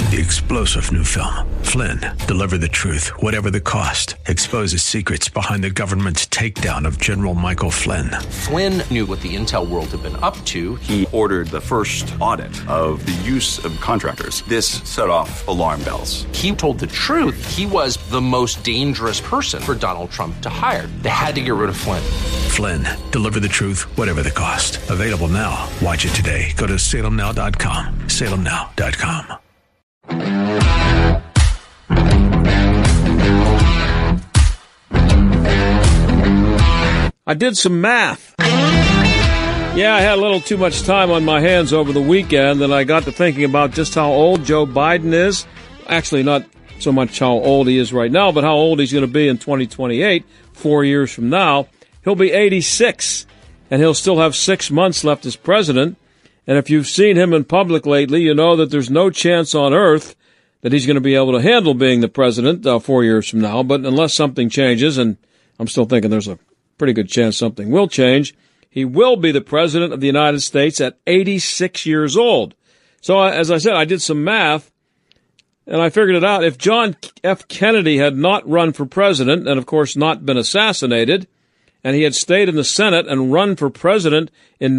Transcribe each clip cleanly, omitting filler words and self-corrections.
The explosive new film, Flynn, Deliver the Truth, Whatever the Cost, exposes secrets behind the government's takedown of General Michael Flynn. Flynn knew what the intel world had been up to. He ordered the first audit of the use of contractors. This set off alarm bells. He told the truth. He was the most dangerous person for Donald Trump to hire. They had to get rid of Flynn. Flynn, Deliver the Truth, Whatever the Cost. Available now. Watch it today. Go to salemnow.com. salemnow.com. I did some math. Yeah, I had a little too much time on my hands over the weekend, and I got to thinking about just how old Joe Biden is. Actually, not so much how old he is right now, but how old he's going to be in 2028, 4 years from now. He'll be 86, and he'll still have 6 months left as president. And if you've seen him in public lately, you know that there's no chance on earth that he's going to be able to handle being the president 4 years from now. But unless something changes, and I'm still thinking there's a pretty good chance something will change, he will be the president of the United States at 86 years old. So as I said, I did some math, and I figured it out. If John F. Kennedy had not run for president, and of course not been assassinated, and he had stayed in the Senate and run for president in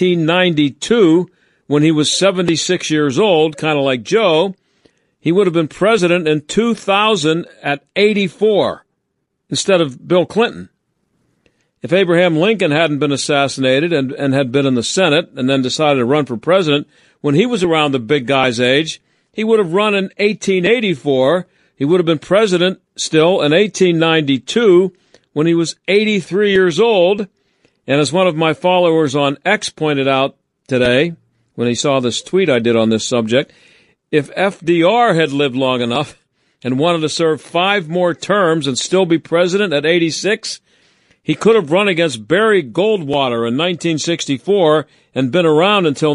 1992 when he was 76 years old, kind of like Joe, he would have been president in 2000 at 84 instead of Bill Clinton. If Abraham Lincoln hadn't been assassinated and had been in the Senate and then decided to run for president when he was around the big guy's age, he would have run in 1884. He would have been president still in 1892 when he was 83 years old. And as one of my followers on X pointed out today, when he saw this tweet I did on this subject, if FDR had lived long enough and wanted to serve 5 more terms and still be president at 86, he could have run against Barry Goldwater in 1964 and been around until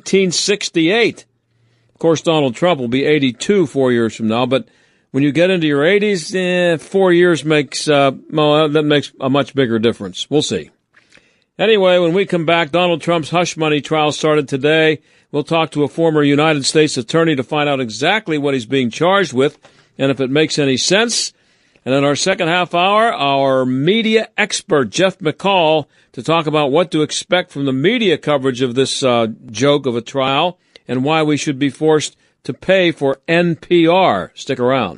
1968. Of course, Donald Trump will be 82 4 years from now, but when you get into your 80s, 4 years makes that makes a much bigger difference. We'll see. Anyway, when we come back, Donald Trump's hush money trial started today. We'll talk to a former United States attorney to find out exactly what he's being charged with and if it makes any sense. And in our second half hour, our media expert, Jeff McCall, to talk about what to expect from the media coverage of this joke of a trial and why we should be forced to pay for NPR. Stick around.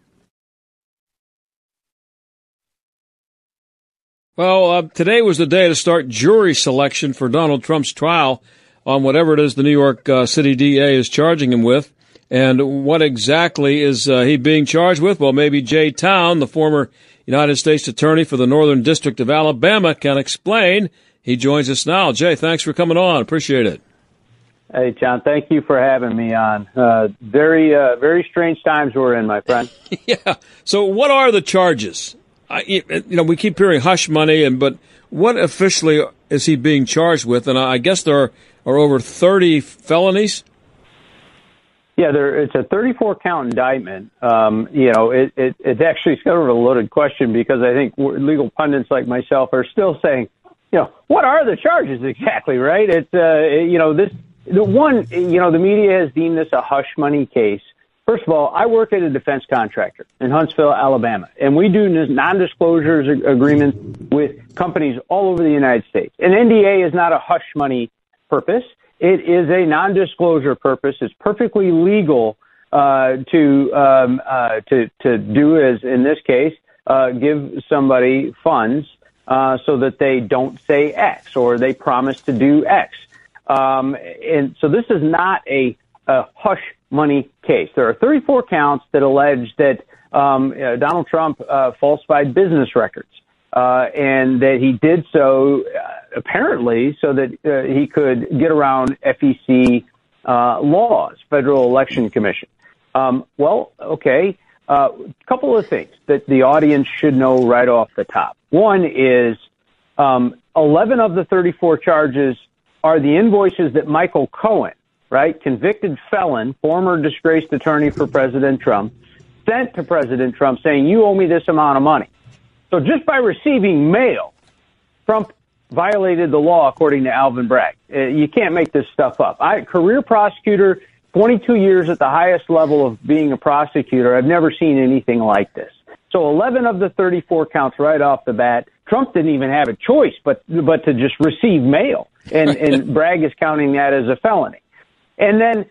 Well, today was the day to start jury selection for Donald Trump's trial on whatever it is the New York City DA is charging him with. And what exactly is he being charged with? Well, maybe Jay Town, the former United States Attorney for the Northern District of Alabama, can explain. He joins us now. Jay, thanks for coming on. Appreciate it. Hey, John, thank you for having me on. Very strange times we're in, my friend. Yeah. So what are the charges? We keep hearing hush money, but what officially is he being charged with? And I guess there are over 30 felonies. Yeah, it's a 34-count indictment. It's actually sort of a loaded question because I think legal pundits like myself are still saying, what are the charges exactly, right? It's, the media has deemed this a hush money case. First of all, I work at a defense contractor in Huntsville, Alabama, and we do non-disclosure agreements with companies all over the United States. An NDA is not a hush money purpose. It is a non-disclosure purpose. It's perfectly legal to do, as in this case, give somebody funds so that they don't say X or they promise to do X. And so this is not a hush money case. There are 34 counts that allege that Donald Trump falsified business records. And that he did so apparently so that he could get around FEC laws, Federal Election Commission. Okay. Couple of things that the audience should know right off the top. One is 11 of the 34 charges are the invoices that Michael Cohen, right, convicted felon, former disgraced attorney for President Trump, sent to President Trump saying, you owe me this amount of money. So just by receiving mail, Trump violated the law, according to Alvin Bragg. You can't make this stuff up. Career prosecutor 22 years at the highest level of being a prosecutor, I've never seen anything like this. So 11 of the 34 counts right off the bat, Trump didn't even have a choice but to just receive mail. And Bragg is counting that as a felony. And then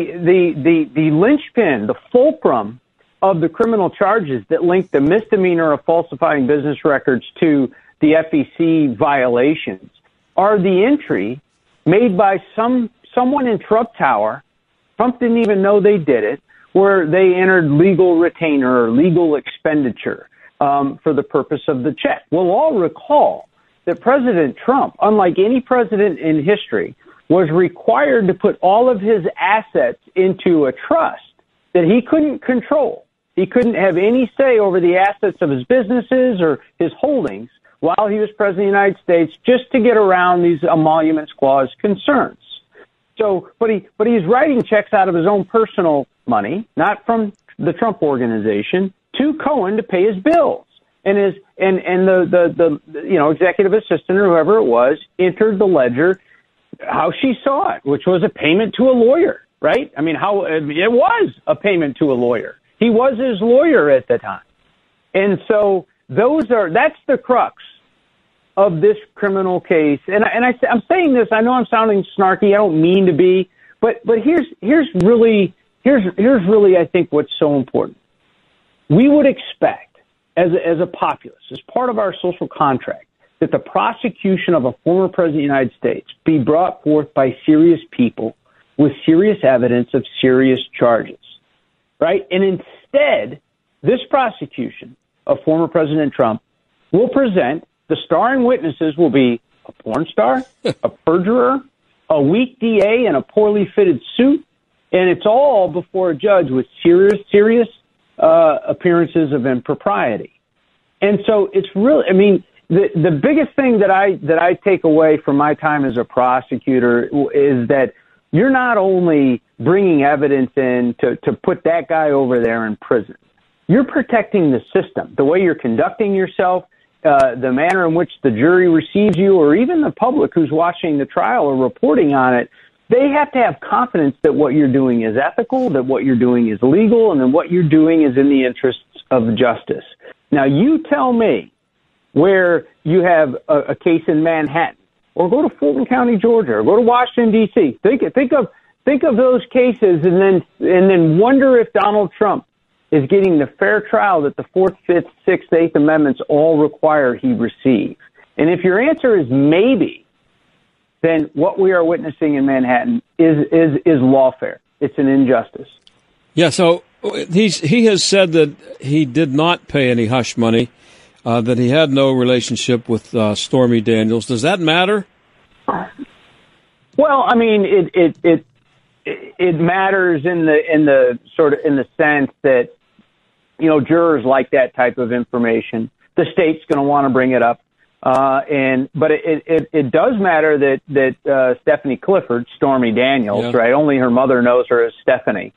the linchpin, the fulcrum of the criminal charges that link the misdemeanor of falsifying business records to the FEC violations are the entry made by someone in Trump Tower. Trump didn't even know they did it, where they entered legal retainer or legal expenditure for the purpose of the check. We'll all recall that President Trump, unlike any president in history, was required to put all of his assets into a trust that he couldn't control. He couldn't have any say over the assets of his businesses or his holdings while he was president of the United States, just to get around these emoluments clause concerns. So, but he's writing checks out of his own personal money, not from the Trump Organization, to Cohen to pay his bills. And the executive assistant or whoever it was entered the ledger how she saw it, which was a payment to a lawyer, right? I mean, how it was a payment to a lawyer. He was his lawyer at the time. And so that's the crux of this criminal case. And I'm saying this, I know I'm sounding snarky, I don't mean to be, but here's really I think what's so important. We would expect as a populace, as part of our social contract, that the prosecution of a former president of the United States be brought forth by serious people with serious evidence of serious charges, right? And instead, this prosecution of former President Trump will present, the starring witnesses will be a porn star, a perjurer, a weak DA in a poorly fitted suit, and it's all before a judge with serious appearances of impropriety. And so it's really, I mean, the biggest thing that I take away from my time as a prosecutor is that you're not only bringing evidence in to put that guy over there in prison. You're protecting the system, the way you're conducting yourself, the manner in which the jury receives you, or even the public who's watching the trial or reporting on it. They have to have confidence that what you're doing is ethical, that what you're doing is legal, and that what you're doing is in the interests of justice. Now, you tell me where you have a case in Manhattan, or go to Fulton County, Georgia, or go to Washington, D.C. Think of those cases, and then wonder if Donald Trump is getting the fair trial that the 4th, 5th, 6th, 8th Amendments all require he receive. And if your answer is maybe, then what we are witnessing in Manhattan is lawfare. It's an injustice. Yeah, so he has said that he did not pay any hush money, that he had no relationship with Stormy Daniels. Does that matter? Well, I mean, it matters in the sense that, you know, jurors like that type of information. The state's going to want to bring it up. But it does matter that Stephanie Clifford, Stormy Daniels, yeah, right? Only her mother knows her as Stephanie.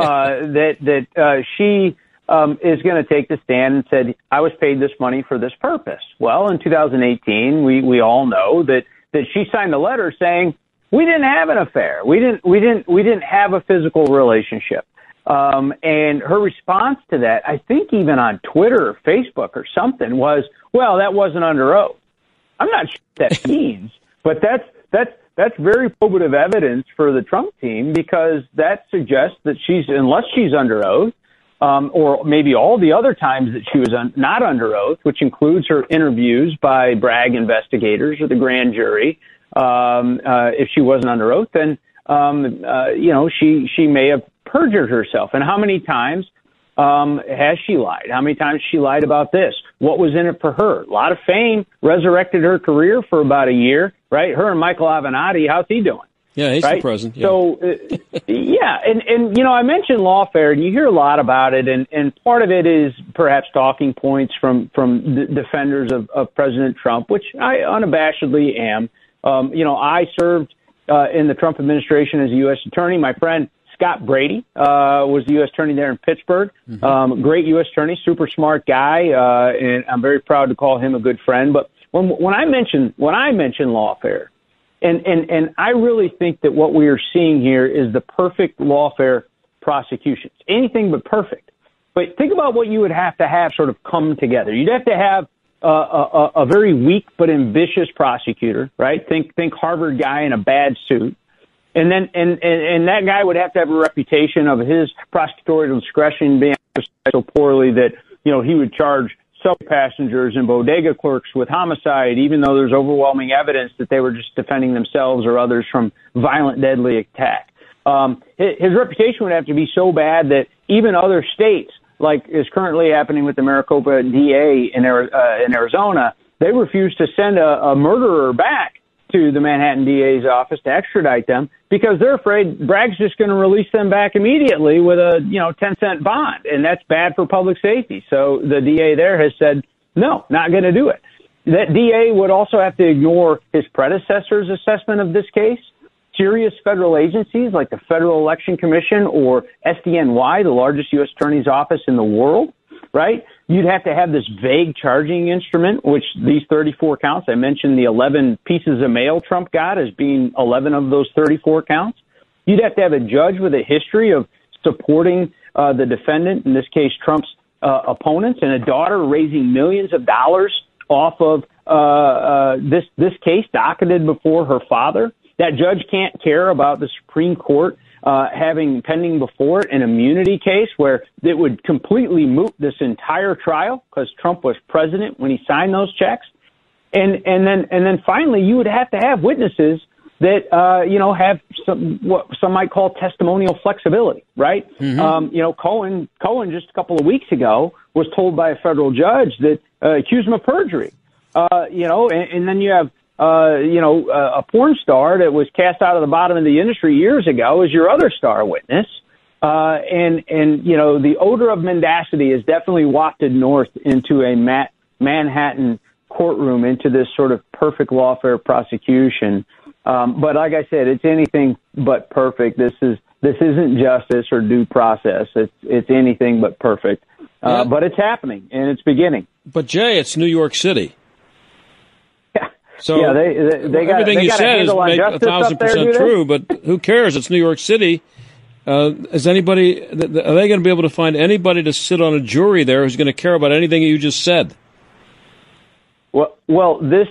That she is going to take the stand and said, I was paid this money for this purpose. Well, in 2018, we all know that she signed a letter saying we didn't have an affair. We didn't have a physical relationship. And her response to that, I think even on Twitter or Facebook or something, was, well, that wasn't under oath. I'm not sure what that means, but that's very probative evidence for the Trump team, because that suggests that unless she's under oath, or maybe all the other times that she was not under oath, which includes her interviews by Bragg investigators or the grand jury, if she wasn't under oath, then she may have perjured herself. And how many times has she lied? How many times she lied about this? What was in it for her? A lot of fame, resurrected her career for about a year, right? Her and Michael Avenatti, how's he doing? Yeah, he's right? the president. Yeah. So, and I mentioned lawfare, and you hear a lot about it, and part of it is perhaps talking points from the defenders of President Trump, which I unabashedly am. I served in the Trump administration as a U.S. attorney. My friend Scott Brady was the U.S. attorney there in Pittsburgh. Mm-hmm. Great U.S. attorney, super smart guy, and I'm very proud to call him a good friend. But when I mention lawfare, And I really think that what we are seeing here is the perfect lawfare prosecution. It's anything but perfect. But think about what you would have to have sort of come together. You'd have to have a very weak but ambitious prosecutor, right? Think Harvard guy in a bad suit. And then and that guy would have to have a reputation of his prosecutorial discretion being so poorly that, you know, he would charge subway passengers and bodega clerks with homicide, even though there's overwhelming evidence that they were just defending themselves or others from violent, deadly attack. His reputation would have to be so bad that even other states, like is currently happening with the Maricopa DA in Arizona, they refuse to send a murderer back to the Manhattan DA's office to extradite them because they're afraid Bragg's just going to release them back immediately with a 10-cent bond, and that's bad for public safety. So the DA there has said, no, not going to do it. That DA would also have to ignore his predecessor's assessment of this case. Serious federal agencies like the Federal Election Commission or SDNY, the largest U.S. attorney's office in the world, right? You'd have to have this vague charging instrument, which these 34 counts, I mentioned the 11 pieces of mail Trump got as being 11 of those 34 counts. You'd have to have a judge with a history of supporting the defendant, in this case Trump's opponents, and a daughter raising millions of dollars off of this case docketed before her father. That judge can't care about the Supreme Court having pending before it an immunity case where it would completely moot this entire trial because Trump was president when he signed those checks. And then finally, you would have to have witnesses that have what some might call testimonial flexibility, right? Mm-hmm. Cohen just a couple of weeks ago was told by a federal judge that accused him of perjury. And then you have a porn star that was cast out of the bottom of the industry years ago as your other star witness. The odor of mendacity is definitely wafted north into a Manhattan courtroom, into this sort of perfect lawfare prosecution. But like I said, it's anything but perfect. This isn't justice or due process. It's anything but perfect. But it's happening and it's beginning. But Jay, it's New York City. So yeah, they got everything you said is 1,000% true, but who cares? It's New York City. Are they going to be able to find anybody to sit on a jury there who's going to care about anything you just said? Well, this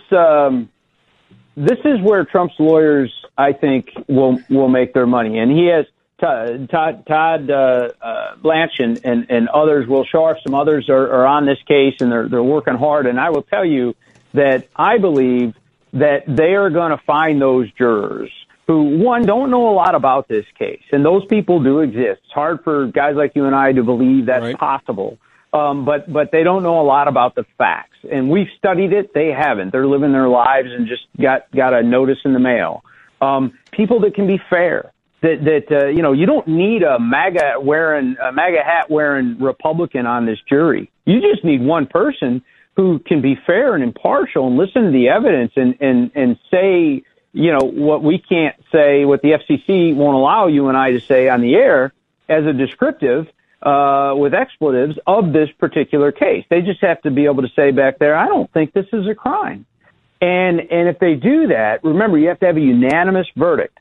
is where Trump's lawyers, I think, will make their money, and he has Todd Blanche and others. Will Scharf, some others are on this case, and they're working hard. And I will tell you that I believe that they are going to find those jurors who, one, don't know a lot about this case. And those people do exist. It's hard for guys like you and I to believe that's right. Possible. But they don't know a lot about the facts. And we've studied it. They haven't. They're living their lives and just got a notice in the mail. People that can be fair. You don't need a MAGA hat wearing Republican on this jury. You just need one person who can be fair and impartial and listen to the evidence and say, what we can't say, what the FCC won't allow you and I to say on the air as a descriptive with expletives of this particular case. They just have to be able to say back there, I don't think this is a crime. And if they do that, remember, you have to have a unanimous verdict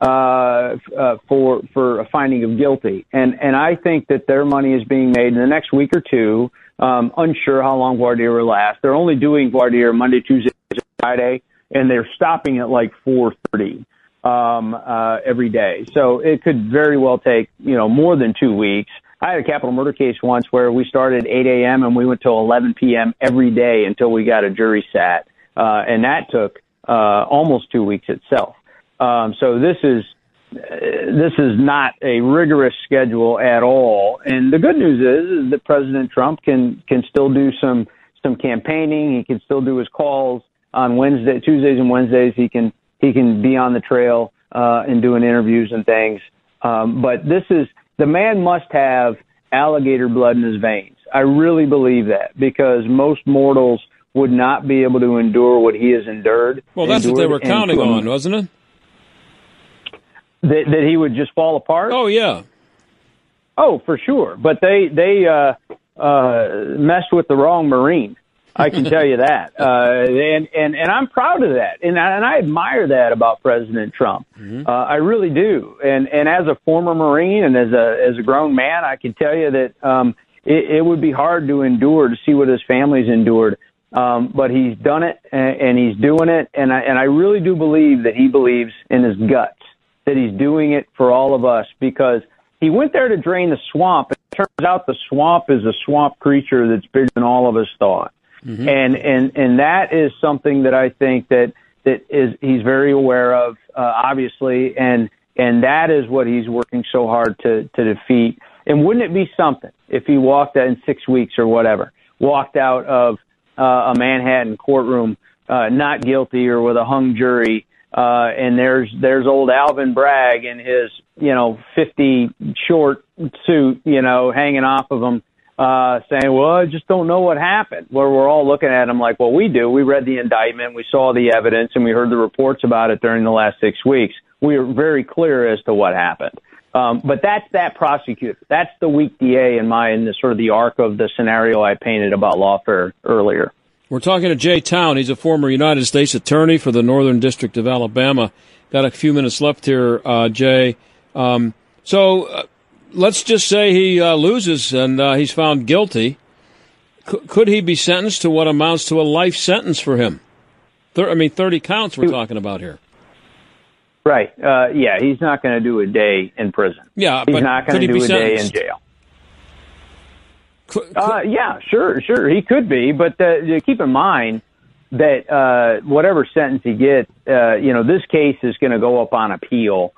for a finding of guilty. And I think that their money is being made in the next week or two. Unsure how long voir dire will last. They're only doing voir dire Monday, Tuesday, Friday, and they're stopping at like 4:30 every day. So it could very well take more than 2 weeks. I had a capital murder case once where we started at 8 a.m. and we went till 11 p.m. every day until we got a jury sat, and that took almost 2 weeks itself. So this is not a rigorous schedule at all. And the good news is that President Trump can still do some campaigning. He can still do his calls on Tuesdays and Wednesdays. He can be on the trail and doing interviews and things. But the man must have alligator blood in his veins. I really believe that, because most mortals would not be able to endure what he has endured. Well, that's what they were counting on, wasn't it? That he would just fall apart? Oh, yeah. Oh, for sure. But they messed with the wrong Marine. I can tell you that. And I'm proud of that. And I admire that about President Trump. I really do. And as a former Marine and as a grown man, I can tell you that it would be hard to endure, to see what his family's endured. But he's done it and he's doing it. And I really do believe that he believes in his guts, that he's doing it for all of us, because he went there to drain the swamp. It turns out the swamp is a swamp creature that's bigger than all of us thought. And that is something that I think that he's very aware of, obviously, and that is what he's working so hard to defeat. And wouldn't it be something if he walked out in 6 weeks or whatever, walked out of a Manhattan courtroom not guilty or with a hung jury, and there's old Alvin Bragg in his 50 short suit, hanging off of him, saying, well, I just don't know what happened. Where we're all looking at him like, well, we do. We read the indictment, we saw the evidence, and we heard the reports about it during the last 6 weeks. We are very clear as to what happened. But that's that prosecutor. That's the weak DA in the sort of the arc of the scenario I painted about lawfare earlier. We're talking to Jay Town. He's a former United States attorney for the Northern District of Alabama. Got a few minutes left here, Jay. So let's just say he loses and he's found guilty. Could he be sentenced to what amounts to a life sentence for him? 30 counts we're talking about here. Right. Yeah, he's not going to do a day in prison. Yeah, he's not going to do a day in jail. Yeah, sure. He could be, but keep in mind that whatever sentence he gets, this case is going to go up on appeal.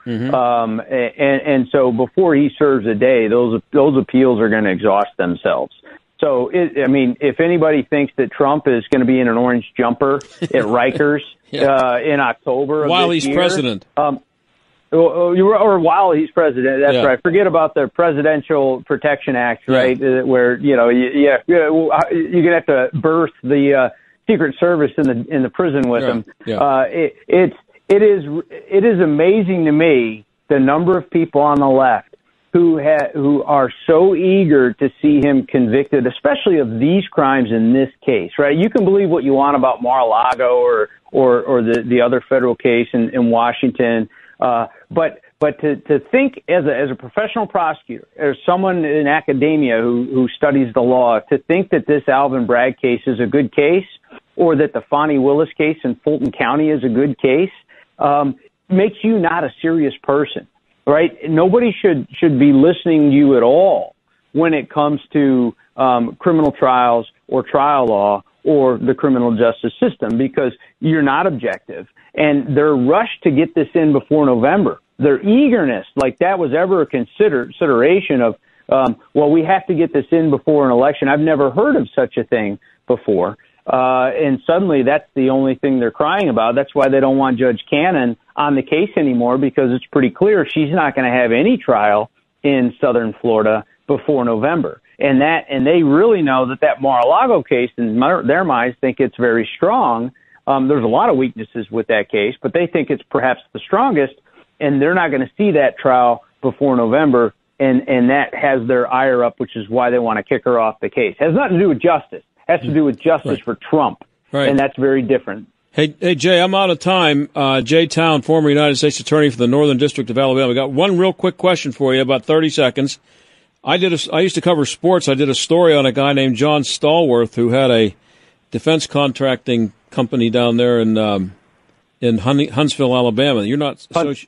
And so before he serves a day, those appeals are going to exhaust themselves. So, if anybody thinks that Trump is going to be in an orange jumper at Rikers in October of while this he's year, president, or while he's president, that's right. Forget about the Presidential Protection Act, right? Where you're going to have to birth the Secret Service in the prison with him. It is amazing to me the number of people on the left who are so eager to see him convicted, especially of these crimes in this case, right? You can believe what you want about Mar-a-Lago or the other federal case in Washington, but to think as a professional prosecutor, as someone in academia who studies the law, to think that this Alvin Bragg case is a good case, or that the Fonnie Willis case in Fulton County is a good case, makes you not a serious person. Right? Nobody should be listening to you at all when it comes to criminal trials or trial law or the criminal justice system, because you're not objective. And their rush to get this in before November, their eagerness, like that was ever a consideration of, we have to get this in before an election. I've never heard of such a thing before. And suddenly that's the only thing they're crying about. That's why they don't want Judge Cannon on the case anymore, because it's pretty clear she's not going to have any trial in Southern Florida before November. And they really know that Mar-a-Lago case, in their minds, think it's very strong. There's a lot of weaknesses with that case, but they think it's perhaps the strongest, and they're not going to see that trial before November, and that has their ire up, which is why they want to kick her off the case. It has nothing to do with justice. Has to do with justice for Trump, and that's very different. Hey, Jay, I'm out of time. Jay Town, former United States Attorney for the Northern District of Alabama. We got one real quick question for you, about 30 seconds. I used to cover sports. I did a story on a guy named John Stallworth who had a defense contracting company down there in Huntsville, Alabama. You're not associated?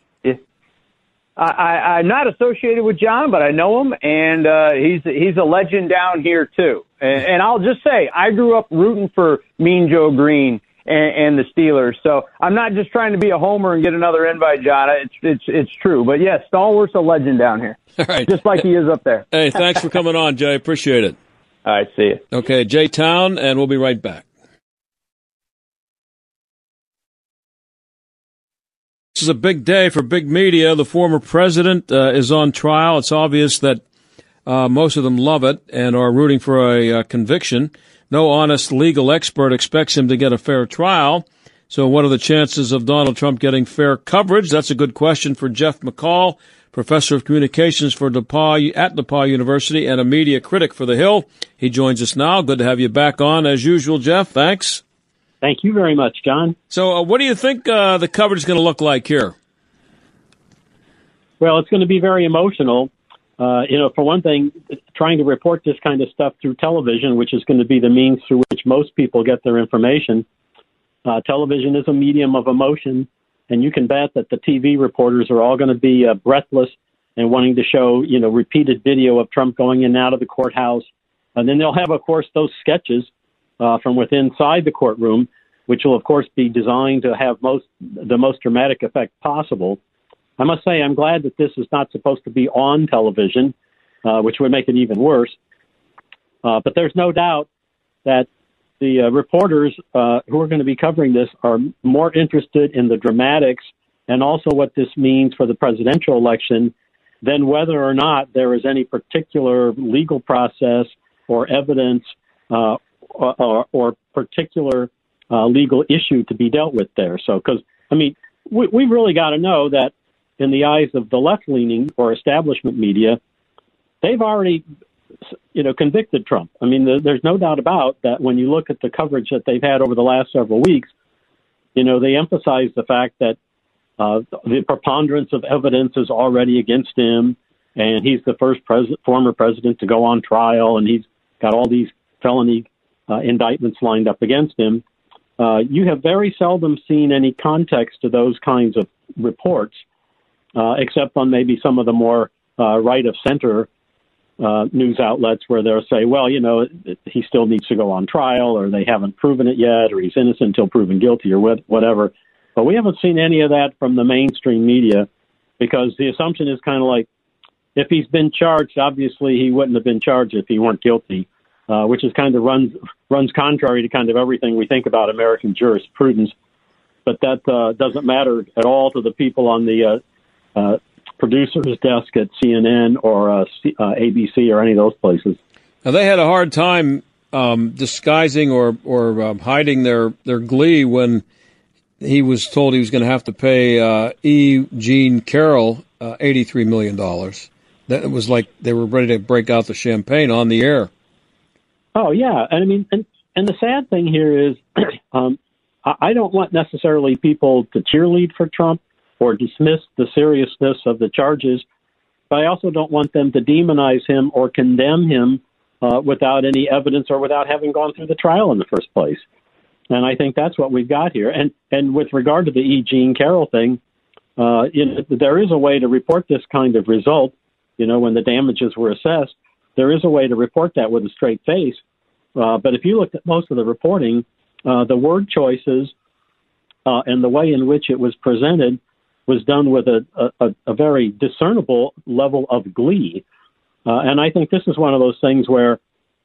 I'm not associated with John, but I know him, and he's a legend down here too. And I'll just say, I grew up rooting for Mean Joe Green and the Steelers, so I'm not just trying to be a homer and get another invite, John. It's true, but yes, Stallworth's a legend down here, all right, just like he is up there. Hey, thanks for coming on, Jay. Appreciate it. All right, see you. Okay, Jay Town, and we'll be right back. This is a big day for big media. The former president is on trial. It's obvious that most of them love it and are rooting for a conviction. No honest legal expert expects him to get a fair trial. So what are the chances of Donald Trump getting fair coverage? That's a good question for Jeff McCall, professor of communications for at DePauw University and a media critic for The Hill. He joins us now. Good to have you back on as usual, Jeff. Thanks. Thank you very much, John. So what do you think the coverage is going to look like here? Well, it's going to be very emotional. For one thing, trying to report this kind of stuff through television, which is going to be the means through which most people get their information. Television is a medium of emotion, and you can bet that the TV reporters are all going to be breathless and wanting to show, repeated video of Trump going in and out of the courthouse. And then they'll have, of course, those sketches from within inside the courtroom, which will, of course, be designed to have the most dramatic effect possible. I must say I'm glad that this is not supposed to be on television, which would make it even worse. But there's no doubt that the reporters who are going to be covering this are more interested in the dramatics and also what this means for the presidential election than whether or not there is any particular legal process or evidence or particular legal issue to be dealt with there. So, because, we've really got to know that in the eyes of the left-leaning or establishment media, they've already, convicted Trump. There's no doubt about that when you look at the coverage that they've had over the last several weeks, they emphasize the fact that the preponderance of evidence is already against him, and he's the first former president to go on trial, and he's got all these felony indictments lined up against him. You have very seldom seen any context to those kinds of reports, except on maybe some of the more right-of-center news outlets where they'll say, well, he still needs to go on trial, or they haven't proven it yet, or he's innocent until proven guilty, or whatever. But we haven't seen any of that from the mainstream media, because the assumption is kind of like, if he's been charged, obviously he wouldn't have been charged if he weren't guilty, which is kind of runs contrary to kind of everything we think about American jurisprudence. But that doesn't matter at all to the people on the producer's desk at CNN or ABC or any of those places. Now, they had a hard time disguising or hiding their glee when he was told he was going to have to pay E. Jean Carroll $83 million. That was like they were ready to break out the champagne on the air. Oh, yeah. And and the sad thing here is I don't want necessarily people to cheerlead for Trump or dismiss the seriousness of the charges, but I also don't want them to demonize him or condemn him without any evidence or without having gone through the trial in the first place. And I think that's what we've got here. And with regard to the E. Jean Carroll thing, there is a way to report this kind of result, when the damages were assessed. There is a way to report that with a straight face. But if you looked at most of the reporting, the word choices and the way in which it was presented was done with a very discernible level of glee. And I think this is one of those things where,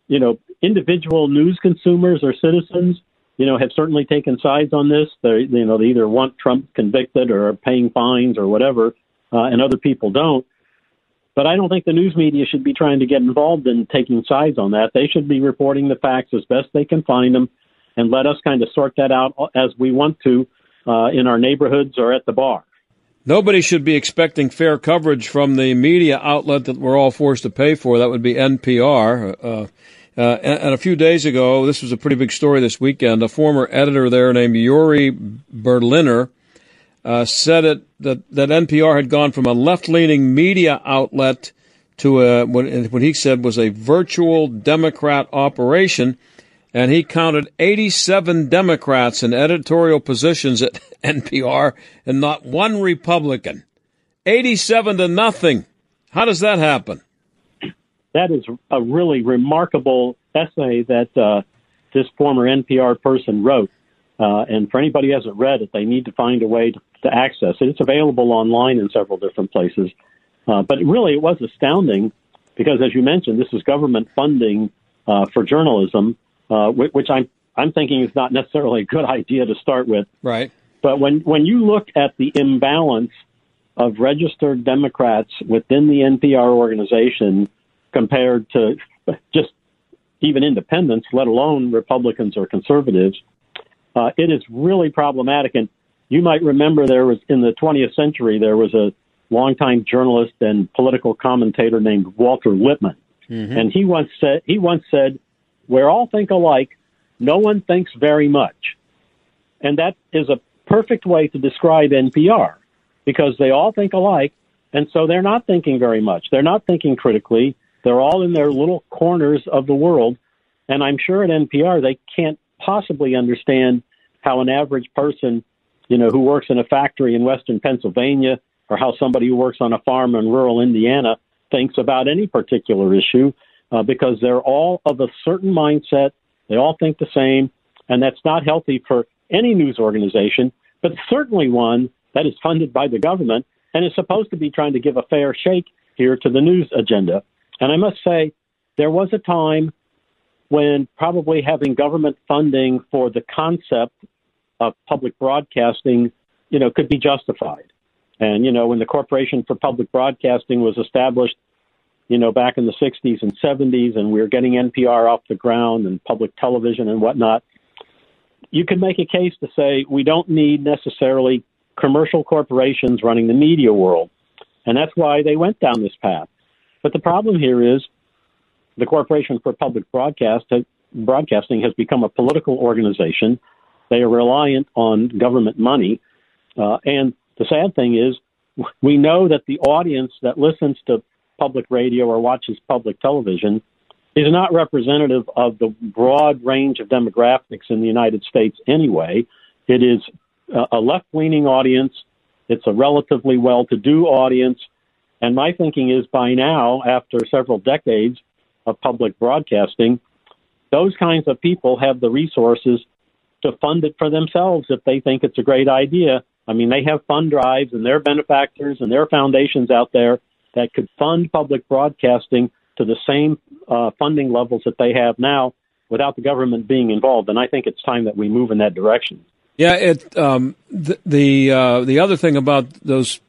individual news consumers or citizens, have certainly taken sides on this. They either want Trump convicted or are paying fines or whatever, and other people don't. But I don't think the news media should be trying to get involved in taking sides on that. They should be reporting the facts as best they can find them and let us kind of sort that out as we want to in our neighborhoods or at the bar. Nobody should be expecting fair coverage from the media outlet that we're all forced to pay for. That would be NPR. And a few days ago, this was a pretty big story this weekend, a former editor there named Yuri Berliner said that NPR had gone from a left-leaning media outlet to what he said was a virtual Democrat operation, and he counted 87 Democrats in editorial positions at NPR and not one Republican. 87 to nothing. How does that happen? That is a really remarkable essay that this former NPR person wrote. And for anybody who hasn't read it, they need to find a way to access it. It's available online in several different places. But really, it was astounding because, as you mentioned, this is government funding for journalism, which I'm thinking is not necessarily a good idea to start with. Right. But when you look at the imbalance of registered Democrats within the NPR organization compared to just even independents, let alone Republicans or conservatives, it is really problematic. And you might remember there was, in the 20th century, there was a longtime journalist and political commentator named Walter Lippmann. Mm-hmm. And he once said, "Where all think alike, no one thinks very much." And that is a perfect way to describe NPR, because they all think alike, and so they're not thinking very much. They're not thinking critically. They're all in their little corners of the world. And I'm sure at NPR they can't possibly understand how an average person, who works in a factory in western Pennsylvania, or how somebody who works on a farm in rural Indiana thinks about any particular issue, because they're all of a certain mindset. They all think the same, and that's not healthy for any news organization, but certainly one that is funded by the government and is supposed to be trying to give a fair shake here to the news agenda. And I must say, there was a time when probably having government funding for the concept of public broadcasting, could be justified. And, when the Corporation for Public Broadcasting was established, back in the 60s and 70s, and we were getting NPR off the ground and public television and whatnot, you could make a case to say we don't need necessarily commercial corporations running the media world. And that's why they went down this path. But the problem here is the Corporation for Public Broadcasting has become a political organization. They are reliant on government money. And the sad thing is, we know that the audience that listens to public radio or watches public television is not representative of the broad range of demographics in the United States anyway. It is a left-leaning audience. It's a relatively well-to-do audience. And my thinking is, by now, after several decades of public broadcasting, those kinds of people have the resources to fund it for themselves if they think it's a great idea. I mean, they have fund drives and their benefactors and their foundations out there that could fund public broadcasting to the same funding levels that they have now without the government being involved. And I think it's time that we move in that direction. Yeah, the other thing about those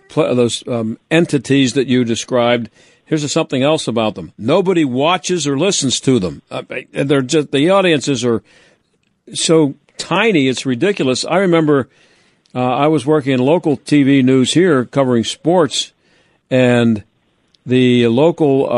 entities that you described, here's something else about them. Nobody watches or listens to them. They're just, the audiences are so tiny, it's ridiculous. I remember I was working in local TV news here covering sports, and the local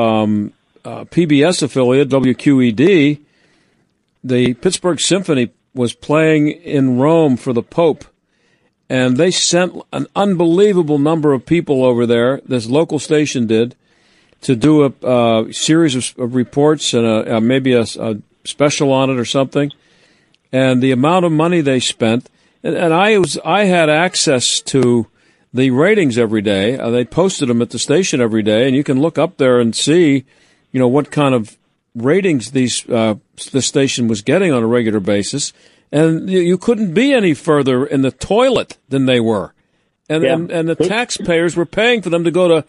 PBS affiliate, WQED, the Pittsburgh Symphony was playing in Rome for the Pope, and they sent an unbelievable number of people over there, this local station did, to do a series of reports and maybe a special on it or something. And the amount of money they spent, and I had access to the ratings every day. They posted them at the station every day, and you can look up there and see, what kind of ratings the station was getting on a regular basis. And you couldn't be any further in the toilet than they were. And the taxpayers were paying for them to go to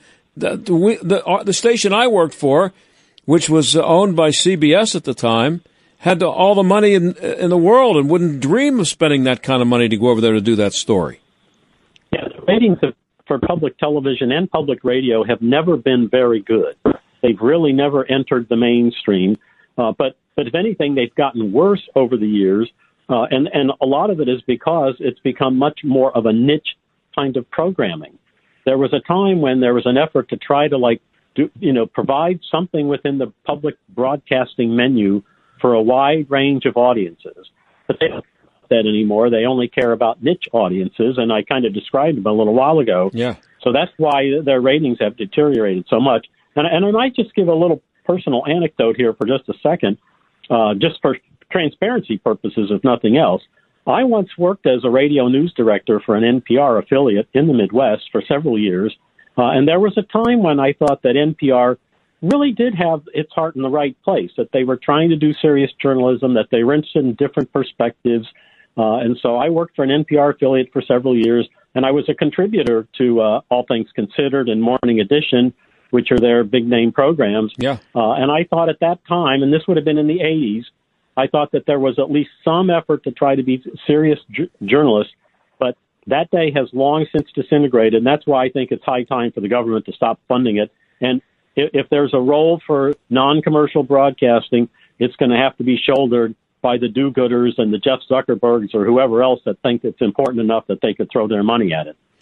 the station I worked for, which was owned by CBS at the time, had all the money in the world and wouldn't dream of spending that kind of money to go over there to do that story. Yeah, the ratings for public television and public radio have never been very good. They've really never entered the mainstream. But if anything, they've gotten worse over the years. And a lot of it is because it's become much more of a niche kind of programming. There was a time when there was an effort to try to provide something within the public broadcasting menu for a wide range of audiences. But they don't do that anymore. They only care about niche audiences, and I kind of described them a little while ago. Yeah. So that's why their ratings have deteriorated so much. And I might just give a little personal anecdote here for just a second, just for transparency purposes, if nothing else. I once worked as a radio news director for an NPR affiliate in the Midwest for several years, and there was a time when I thought that NPR really did have its heart in the right place, that they were trying to do serious journalism, that they were interested in different perspectives. And so I worked for an NPR affiliate for several years, and I was a contributor to All Things Considered and Morning Edition, which are their big-name programs. Yeah. And I thought at that time, and this would have been in the 80s, I thought that there was at least some effort to try to be serious journalists, but that day has long since disintegrated, and that's why I think it's high time for the government to stop funding it. And if there's a role for non-commercial broadcasting, it's going to have to be shouldered by the do-gooders and the Jeff Zuckerbergs or whoever else that think it's important enough that they could throw their money at it.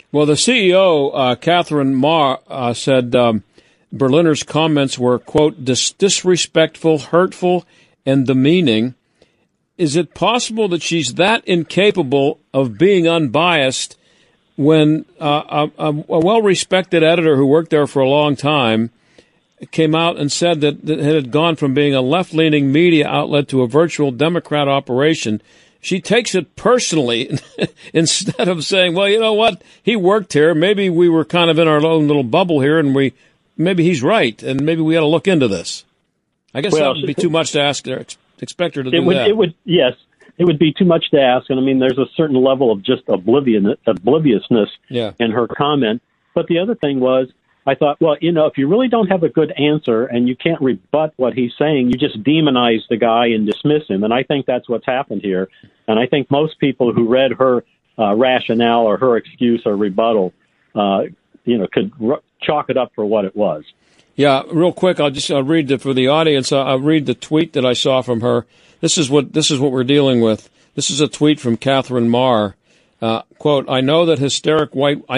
Well, the CEO, Catherine Ma, said Berliner's comments were, quote, disrespectful, hurtful, and demeaning. Is it possible that she's that incapable of being unbiased when a well-respected editor who worked there for a long time came out and said that it had gone from being a left-leaning media outlet to a virtual Democrat operation? She takes it personally instead of saying, well, you know what, he worked here. Maybe we were kind of in our own little bubble here, and maybe he's right, and maybe we ought to look into this. I guess that would be too much to ask. Expect her to do that. Yes, it would be too much to ask, and I mean, there's a certain level of just obliviousness in her comment. But the other thing was, I thought, well, if you really don't have a good answer and you can't rebut what he's saying, you just demonize the guy and dismiss him. And I think that's what's happened here. And I think most people who read her rationale or her excuse or rebuttal, could chalk it up for what it was. Yeah, real quick, I'll read for the audience. I'll read the tweet that I saw from her. This is what we're dealing with. This is a tweet from Catherine Marr. Quote, I know that hysteric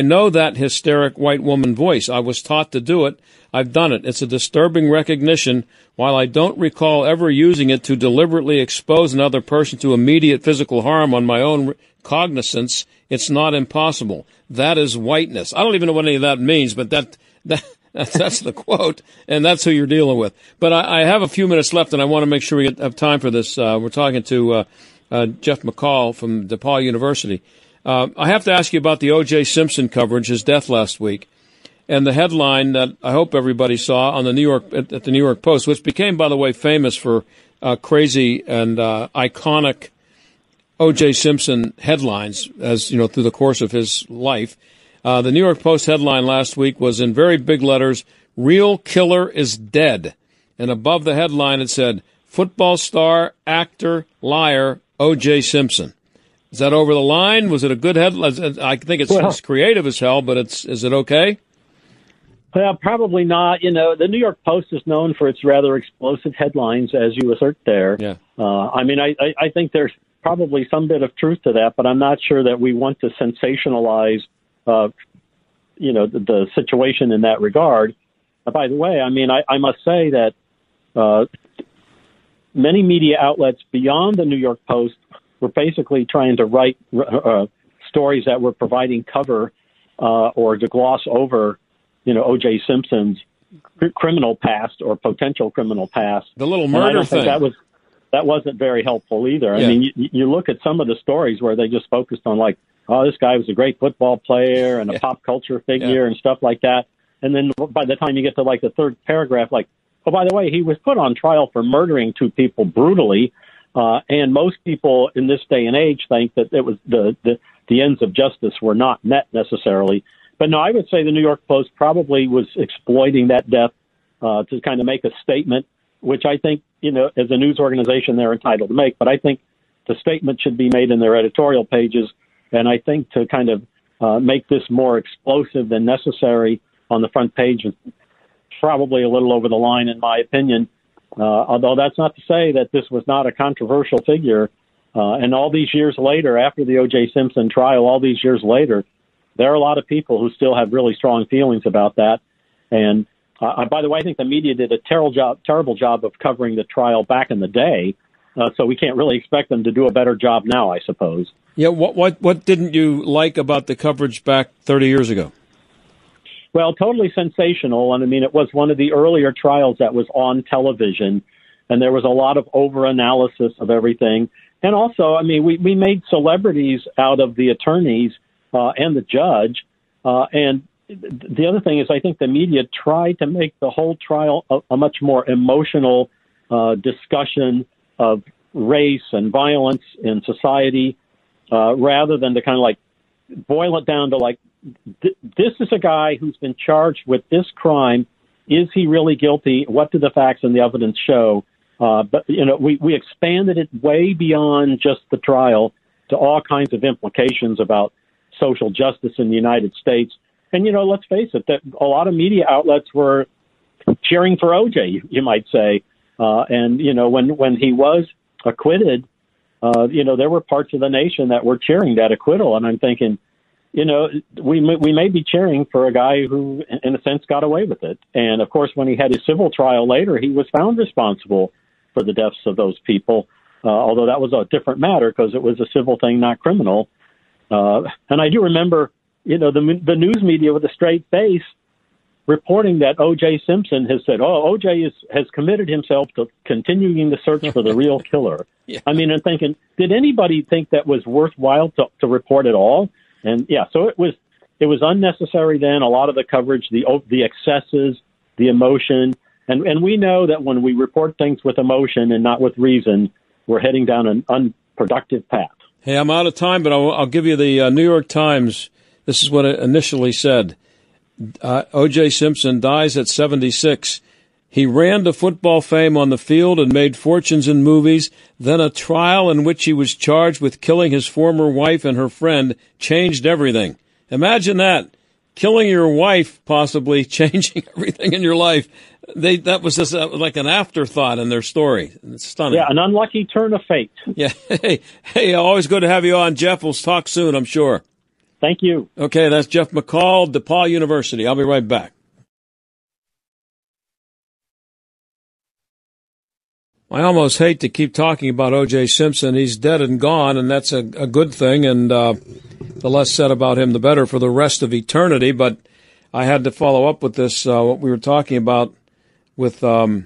white woman voice. I was taught to do it. I've done it. It's a disturbing recognition. While I don't recall ever using it to deliberately expose another person to immediate physical harm on my own cognizance, it's not impossible. That is whiteness. I don't even know what any of that means, but that's the quote, and that's who you're dealing with. But I have a few minutes left, and I want to make sure we have time for this. We're talking to Jeff McCall from DePaul University. I have to ask you about the O.J. Simpson coverage, his death last week, and the headline that I hope everybody saw on the at the New York Post, which became, by the way, famous for crazy and iconic O.J. Simpson headlines, as through the course of his life. The New York Post headline last week was in very big letters, "Real killer is dead," and above the headline it said, "Football star, actor, liar, O.J. Simpson." Is that over the line? Was it a good headline? I think it's creative as hell, but is it okay? Well, probably not. The New York Post is known for its rather explosive headlines, as you assert there. Yeah. I think there's probably some bit of truth to that, but I'm not sure that we want to sensationalize, the situation in that regard. By the way, I must say that many media outlets beyond the New York Post were basically trying to write stories that were providing cover or to gloss over, O.J. Simpson's criminal past or potential criminal past. The little murder thing. That wasn't very helpful either. Yeah. I mean, you look at some of the stories where they just focused on this guy was a great football player and a pop culture figure and stuff like that. And then by the time you get to the third paragraph, oh, by the way, he was put on trial for murdering two people brutally. And most people in this day and age think that it was the ends of justice were not met necessarily. But no, I would say the New York Post probably was exploiting that death to kind of make a statement, which I think, as a news organization, they're entitled to make. But I think the statement should be made in their editorial pages. And I think to kind of make this more explosive than necessary on the front page is probably a little over the line, in my opinion. Although that's not to say that this was not a controversial figure. And all these years later, after the O.J. Simpson trial, all these years later, there are a lot of people who still have really strong feelings about that. And by the way, I think the media did a terrible job of covering the trial back in the day. So we can't really expect them to do a better job now, I suppose. Yeah. What didn't you like about the coverage back 30 years ago? Well, totally sensational. And it was one of the earlier trials that was on television, and there was a lot of over-analysis of everything. And also, we made celebrities out of the attorneys and the judge. And the other thing is I think the media tried to make the whole trial a much more emotional discussion of race and violence in society, rather than to kind of boil it down to this is a guy who's been charged with this crime. Is he really guilty? What do the facts and the evidence show? But we expanded it way beyond just the trial to all kinds of implications about social justice in the United States. And, let's face it, that a lot of media outlets were cheering for O.J., you might say. And when he was acquitted, there were parts of the nation that were cheering that acquittal. And I'm thinking, we may be cheering for a guy who, in a sense, got away with it. And, of course, when he had his civil trial later, he was found responsible for the deaths of those people, although that was a different matter because it was a civil thing, not criminal. And I do remember, the news media with a straight face reporting that O.J. Simpson has said, O.J. has committed himself to continuing the search for the real killer. Yeah. I mean, I'm thinking, did anybody think that was worthwhile to report at all? And so it was unnecessary then. A lot of the coverage, the excesses, the emotion, and we know that when we report things with emotion and not with reason, we're heading down an unproductive path. Hey, I'm out of time, but I'll give you the New York Times. This is what it initially said. O.J. Simpson dies at 76. He ran to football fame on the field and made fortunes in movies. Then a trial in which he was charged with killing his former wife and her friend changed everything. Imagine that. Killing your wife, possibly changing everything in your life. That was just like an afterthought in their story. It's stunning. Yeah, an unlucky turn of fate. Yeah. Hey, always good to have you on, Jeff. We'll talk soon, I'm sure. Thank you. Okay, that's Jeff McCall, DePaul University. I'll be right back. I almost hate to keep talking about O.J. Simpson. He's dead and gone, and that's a good thing, and the less said about him, the better for the rest of eternity. But I had to follow up with this, what we were talking about with Jeff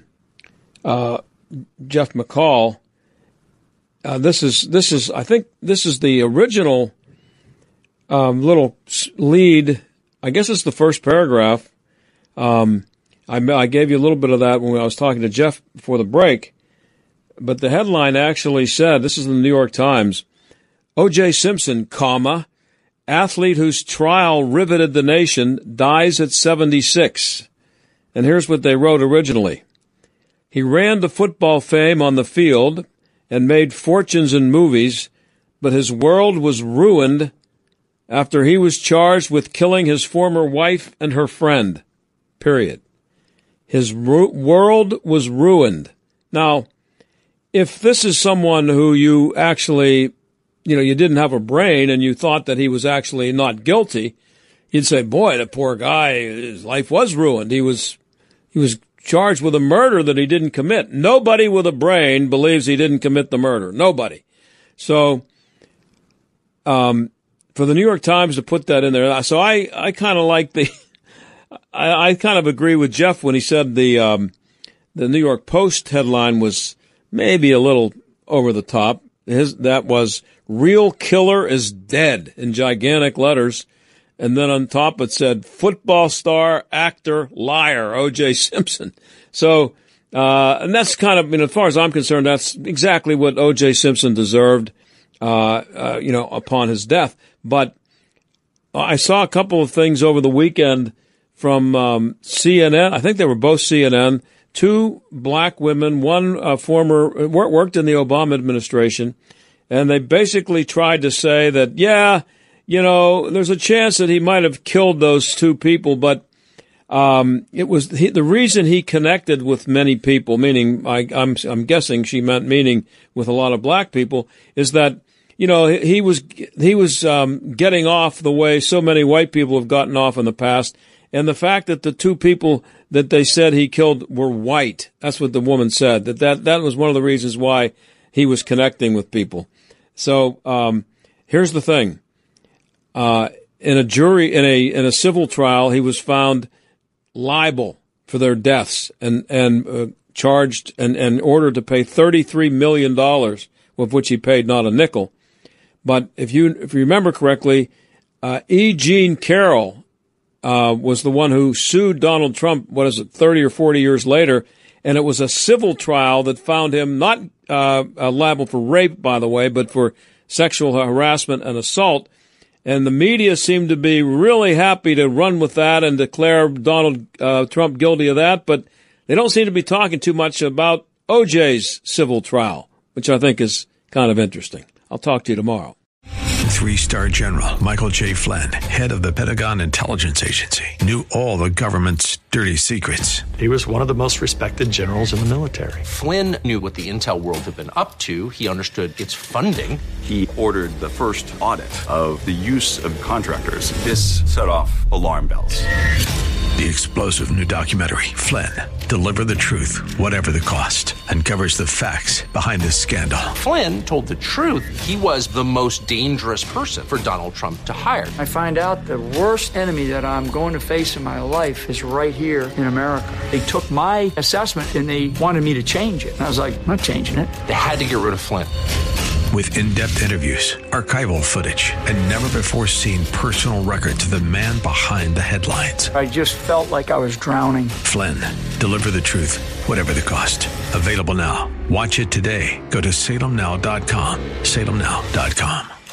McCall. This is I think this is the original little lead. I guess it's the first paragraph. I gave you a little bit of that when I was talking to Jeff before the break. But the headline actually said, this is in the New York Times, O.J. Simpson, athlete whose trial riveted the nation, dies at 76. And here's what they wrote originally. He ran to football fame on the field and made fortunes in movies, but his world was ruined after he was charged with killing his former wife and her friend. Period. His world was ruined. Now, if this is someone who you actually, you didn't have a brain and you thought that he was actually not guilty, you'd say, boy, the poor guy, his life was ruined. He was charged with a murder that he didn't commit. Nobody with a brain believes he didn't commit the murder. Nobody. So, for the New York Times to put that in there, so I kind of like I kind of agree with Jeff when he said the New York Post headline was maybe a little over the top. That was "Real Killer is Dead" in gigantic letters, and then on top it said "Football Star, Actor, Liar, O.J. Simpson." So, and that's kind of, as far as I'm concerned, that's exactly what O.J. Simpson deserved, upon his death. But I saw a couple of things over the weekend from CNN. I think they were both CNN. Two black women, one worked in the Obama administration, and they basically tried to say that, there's a chance that he might have killed those two people, but it was the reason he connected with many people, meaning I'm guessing she meant meaning with a lot of black people, is that he was getting off the way so many white people have gotten off in the past. And the fact that the two people that they said he killed were white, that's what the woman said, that was one of the reasons why he was connecting with people. So here's the thing. In a civil trial, he was found liable for their deaths and charged and ordered to pay $33 million, of which he paid not a nickel. But if you remember correctly, E. Jean Carroll was the one who sued Donald Trump, 30 or 40 years later, and it was a civil trial that found him not liable for rape, by the way, but for sexual harassment and assault. And the media seemed to be really happy to run with that and declare Donald Trump guilty of that, but they don't seem to be talking too much about O.J.'s civil trial, which I think is kind of interesting. I'll talk to you tomorrow. Three-star General Michael J. Flynn, head of the Pentagon Intelligence Agency, knew all the government's dirty secrets. He was one of the most respected generals in the military. Flynn knew what the intel world had been up to. He understood its funding. He ordered the first audit of the use of contractors. This set off alarm bells. The explosive new documentary, Flynn, Deliver the Truth, Whatever the Cost, uncovers the facts behind this scandal. Flynn told the truth. He was the most dangerous person for Donald Trump to hire. I find out the worst enemy that I'm going to face in my life is right here in America. They took my assessment and they wanted me to change it. And I was like, I'm not changing it. They had to get rid of Flynn. With in-depth interviews, archival footage, and never-before-seen personal records of the man behind the headlines. I just felt like I was drowning. Flynn, Deliver the Truth, Whatever the Cost. Available now. Watch it today. Go to salemnow.com. salemnow.com.